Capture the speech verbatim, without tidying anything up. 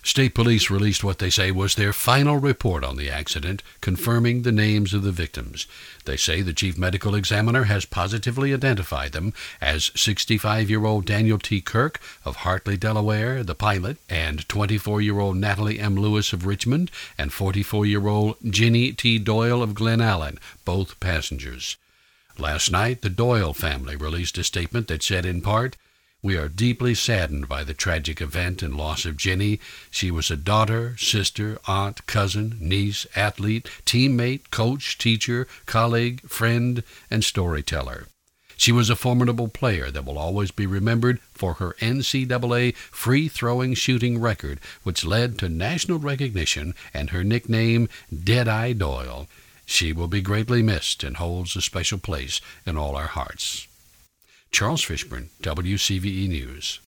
State police released what they say was their final report on the accident, confirming the names of the victims. They say the chief medical examiner has positively identified them as sixty-five-year-old Daniel T. Kirk of Hartley, Delaware, the pilot, and twenty-four-year-old Natalie M. Lewis of Richmond, and forty-four-year-old Ginny T. Doyle of Glen Allen, both passengers. Last night, the Doyle family released a statement that said in part, "We are deeply saddened by the tragic event and loss of Ginny. She was a daughter, sister, aunt, cousin, niece, athlete, teammate, coach, teacher, colleague, friend, and storyteller. She was a formidable player that will always be remembered for her N C double A free-throwing shooting record, which led to national recognition and her nickname, Deadeye Doyle. She will be greatly missed and holds a special place in all our hearts." Charles Fishburne, W C V E News.